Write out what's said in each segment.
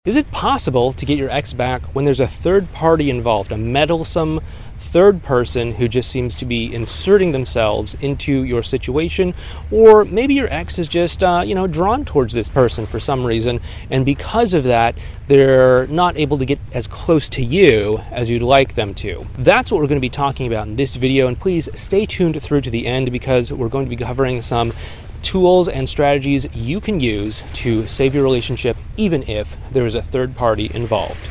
Is it possible to get your ex back when there's a third party involved, a meddlesome third person who just seems to be inserting themselves into your situation? Or maybe your ex is just, drawn towards this person for some reason, and because of that, they're not able to get as close to you as you'd like them to. That's what we're going to be talking about in this video, and please stay tuned through to the end because we're going to be covering some tools and strategies you can use to save your relationship even if there is a third party involved.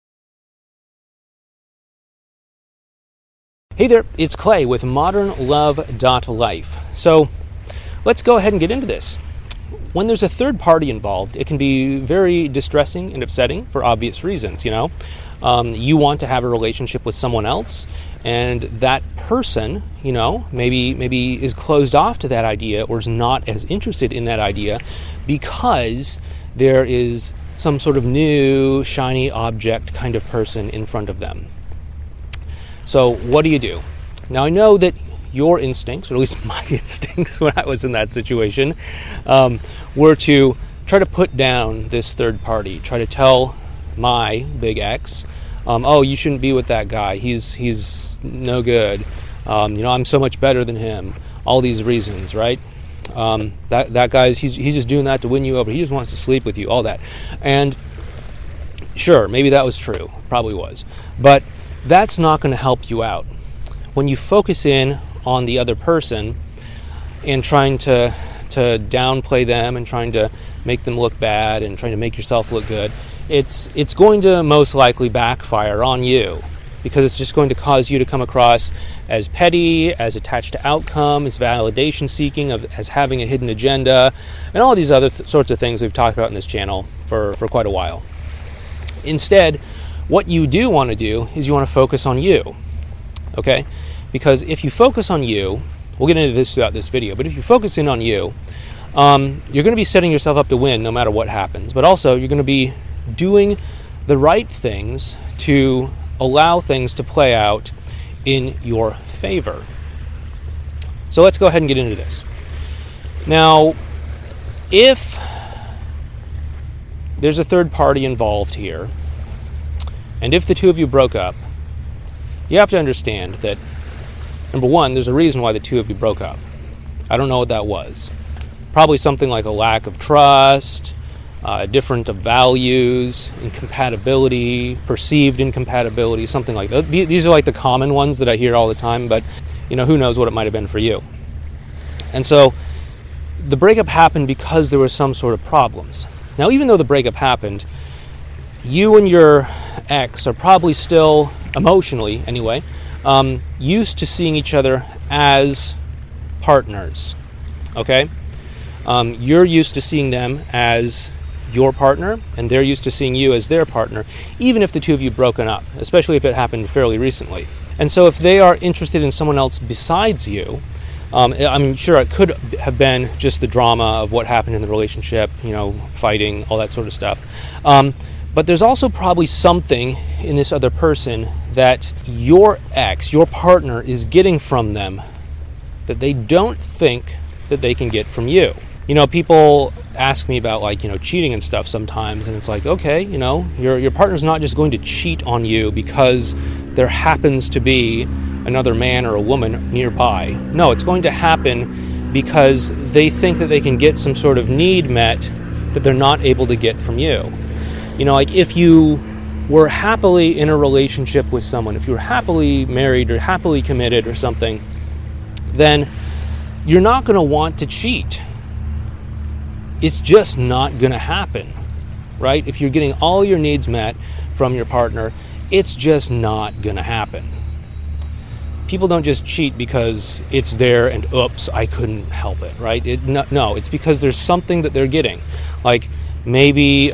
Hey there, it's Clay with modernlove.life. So let's go ahead and get into this. When there's a third party involved, it can be very distressing and upsetting for obvious reasons, You want to have a relationship with someone else, and that person, maybe is closed off to that idea or is not as interested in that idea because there is some sort of new, shiny object kind of person in front of them. So what do you do? Now, I know that your instincts, or at least my instincts when I was in that situation, were to try to put down this third party, try to tell my big ex, you shouldn't be with that guy. He's no good. I'm so much better than him. All these reasons, right? That guy's he's just doing that to win you over. He just wants to sleep with you. All that, and sure, maybe that was true. Probably was, but that's not going to help you out. When you focus in on the other person and trying to downplay them and trying to make them look bad and trying to make yourself look good, it's going to most likely backfire on you because it's just going to cause you to come across as petty, as attached to outcome, as validation seeking, as having a hidden agenda, and all these other sorts of things we've talked about in this channel for quite a while. Instead, what you do want to do is you want to focus on you, okay? Because if you focus on you, we'll get into this throughout this video, but if you focus in on you, you're going to be setting yourself up to win no matter what happens, but also you're going to be doing the right things to allow things to play out in your favor. So let's go ahead and get into this. Now, if there's a third party involved here, and if the two of you broke up, you have to understand that, number one, there's a reason why the two of you broke up. I don't know what that was. Probably something like a lack of trust, different of values, incompatibility, perceived incompatibility, something like that. These are like the common ones that I hear all the time, but who knows what it might have been for you. And so the breakup happened because there were some sort of problems. Now, even though the breakup happened, you and your ex are probably still, emotionally anyway, used to seeing each other as partners, okay? You're used to seeing them as your partner, and they're used to seeing you as their partner, even if the two of you broken up, especially if it happened fairly recently. And so if they are interested in someone else besides you, I'm sure it could have been just the drama of what happened in the relationship, fighting, all that sort of stuff. But there's also probably something in this other person that your ex, your partner, is getting from them that they don't think that they can get from you. People ask me about cheating and stuff sometimes, and it's like, okay, your partner's not just going to cheat on you because there happens to be another man or a woman nearby. No, it's going to happen because they think that they can get some sort of need met that they're not able to get from you. If you were happily in a relationship with someone, if you were happily married or happily committed or something, then you're not going to want to cheat. It's just not going to happen, right? If you're getting all your needs met from your partner, it's just not going to happen. People don't just cheat because it's there and oops, I couldn't help it, right? No, it's because there's something that they're getting. Like maybe,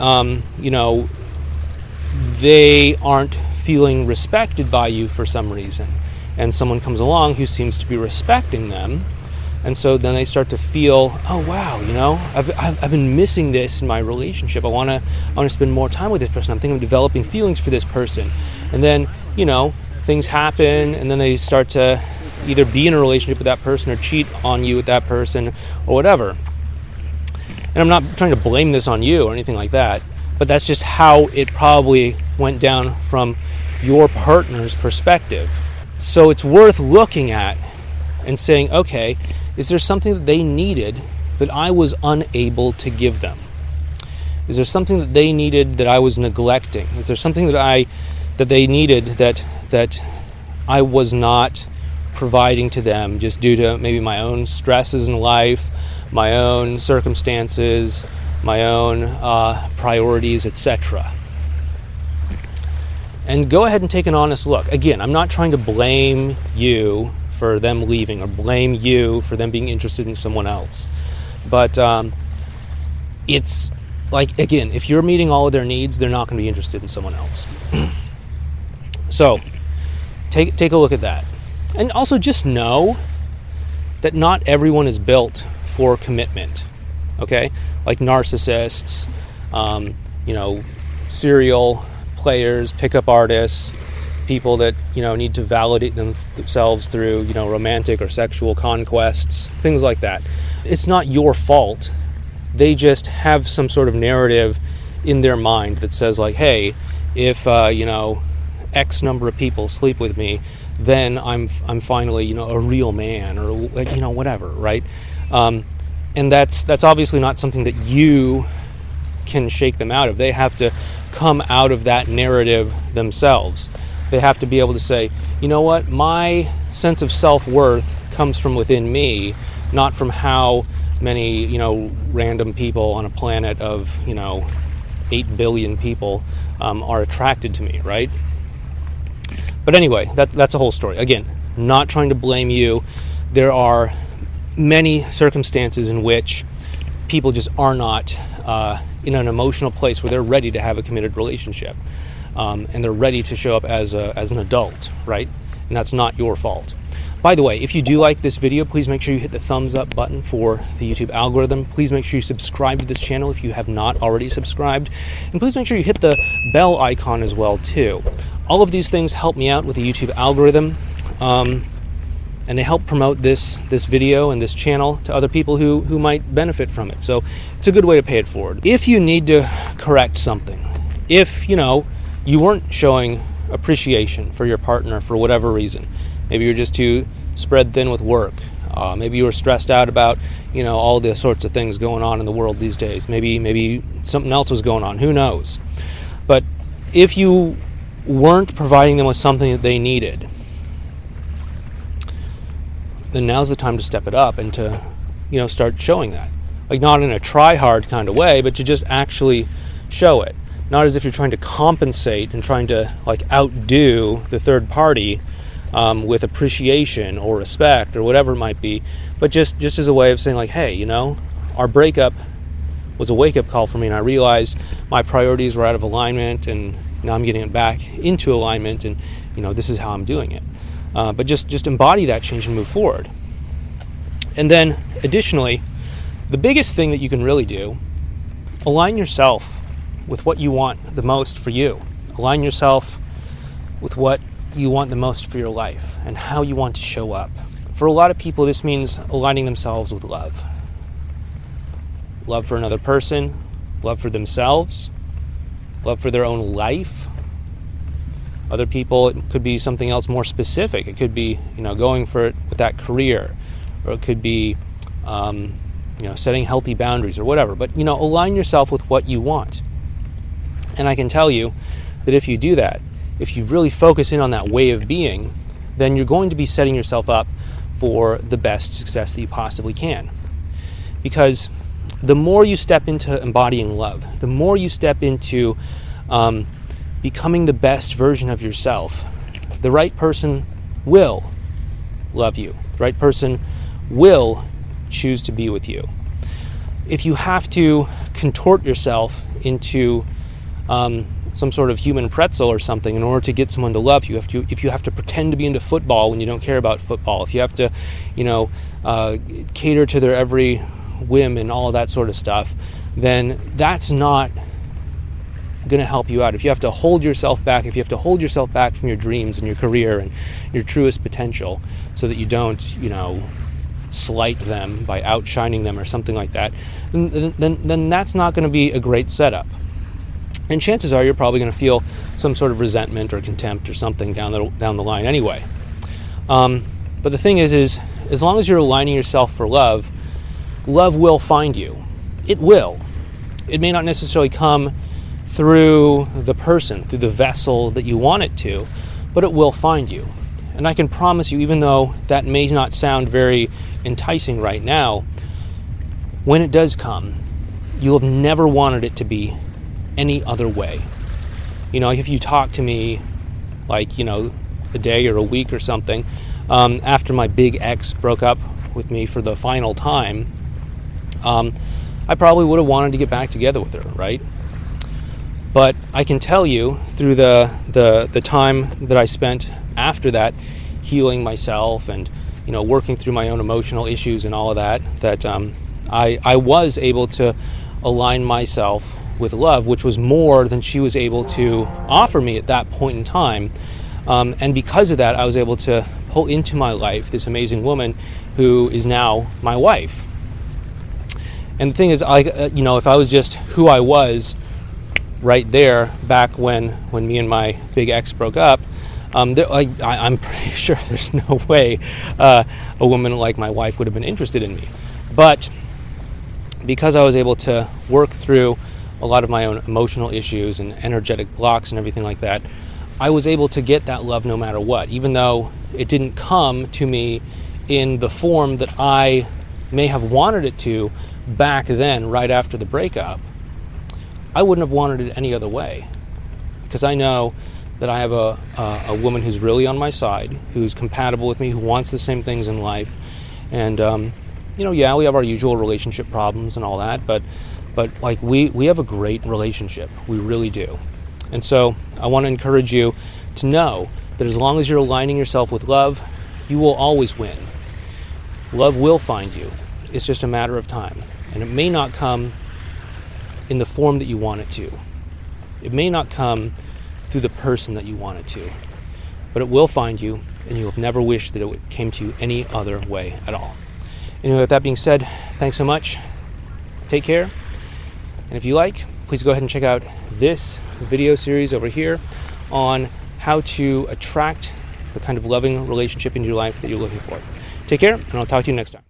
they aren't feeling respected by you for some reason, and someone comes along who seems to be respecting them. And so then they start to feel, oh wow, I've been missing this in my relationship. I want to spend more time with this person. I'm thinking of developing feelings for this person. And then, things happen, and then they start to either be in a relationship with that person or cheat on you with that person or whatever. And I'm not trying to blame this on you or anything like that, but that's just how it probably went down from your partner's perspective. So it's worth looking at and saying, okay, is there something that they needed that I was unable to give them? Is there something that they needed that I was neglecting? Is there something that they needed that I was not providing to them just due to maybe my own stresses in life, my own circumstances, my own priorities, etc.? And go ahead and take an honest look. Again, I'm not trying to blame you for them leaving or blame you for them being interested in someone else. But it's like, again, if you're meeting all of their needs, they're not going to be interested in someone else. So take a look at that. And also just know that not everyone is built for commitment. Okay? Like narcissists, serial players, pickup artists, people that, need to validate themselves through, romantic or sexual conquests, things like that. It's not your fault. They just have some sort of narrative in their mind that says like, hey, if, X number of people sleep with me, then I'm finally, a real man, or, whatever, right? And that's obviously not something that you can shake them out of. They have to come out of that narrative themselves. They have to be able to say, you know what, my sense of self-worth comes from within me, not from how many, random people on a planet of, 8 billion people are attracted to me, right? But anyway, that's a whole story. Again, not trying to blame you. There are many circumstances in which people just are not in an emotional place where they're ready to have a committed relationship, and they're ready to show up as an adult, right? And that's not your fault. By the way, if you do like this video, please make sure you hit the thumbs up button for the YouTube algorithm. Please make sure you subscribe to this channel if you have not already subscribed. And please make sure you hit the bell icon as well, too. All of these things help me out with the YouTube algorithm, and they help promote this video and this channel to other people who might benefit from it. So it's a good way to pay it forward. If you need to correct something, if, you weren't showing appreciation for your partner for whatever reason, maybe you're just too spread thin with work, maybe you were stressed out about, all the sorts of things going on in the world these days, maybe something else was going on, who knows? But if you weren't providing them with something that they needed, then now's the time to step it up and to, start showing that. Like, not in a try-hard kind of way, but to just actually show it. Not as if you're trying to compensate and trying to, outdo the third party with appreciation or respect or whatever it might be, but just as a way of saying, like, hey, our breakup was a wake-up call for me, and I realized my priorities were out of alignment, and now I'm getting it back into alignment, and, this is how I'm doing it. But just embody that change and move forward. And then, additionally, the biggest thing that you can really do, align yourself with what you want the most for you. Align yourself with what you want the most for your life and how you want to show up. For a lot of people, this means aligning themselves with love. Love for another person, love for themselves, love for their own life. Other people, it could be something else more specific. It could be, going for it with that career, or it could be, setting healthy boundaries or whatever. But, align yourself with what you want. And I can tell you that if you do that, if you really focus in on that way of being, then you're going to be setting yourself up for the best success that you possibly can. Because the more you step into embodying love, the more you step into becoming the best version of yourself, the right person will love you. The right person will choose to be with you. If you have to contort yourself into some sort of human pretzel or something in order to get someone to love you, if you have to pretend to be into football when you don't care about football, if you have to, cater to their every whim and all of that sort of stuff, then that's not going to help you out. If you have to hold yourself back, from your dreams and your career and your truest potential so that you don't, slight them by outshining them or something like that, then that's not going to be a great setup. And chances are you're probably going to feel some sort of resentment or contempt or something down the line anyway. But the thing is as long as you're aligning yourself for love, love will find you. It will. It may not necessarily come through the person, through the vessel that you want it to, but it will find you. And I can promise you, even though that may not sound very enticing right now, when it does come, you'll have never wanted it to be any other way. If you talk to me a day or a week or something after my big ex broke up with me for the final time, I probably would have wanted to get back together with her, right? But I can tell you through the time that I spent after that, healing myself and working through my own emotional issues and all of that, I was able to align myself with love, which was more than she was able to offer me at that point in time. And because of that, I was able to pull into my life this amazing woman who is now my wife. And the thing is, if I was just who I was right there back when me and my big ex broke up, I'm pretty sure there's no way a woman like my wife would have been interested in me. But because I was able to work through a lot of my own emotional issues and energetic blocks and everything like that, I was able to get that love no matter what, even though it didn't come to me in the form that I may have wanted it to back then, right after the breakup. I wouldn't have wanted it any other way, because I know that I have a woman who's really on my side, who's compatible with me, who wants the same things in life. And we have our usual relationship problems and all that, but we have a great relationship. We really do. And so I want to encourage you to know that as long as you're aligning yourself with love, you will always win. Love will find you. It's just a matter of time. And it may not come in the form that you want it to. It may not come through the person that you want it to. But it will find you, and you'll never wish that it came to you any other way at all. Anyway, with that being said, thanks so much. Take care. And if you like, please go ahead and check out this video series over here on how to attract the kind of loving relationship in your life that you're looking for. Take care, and I'll talk to you next time.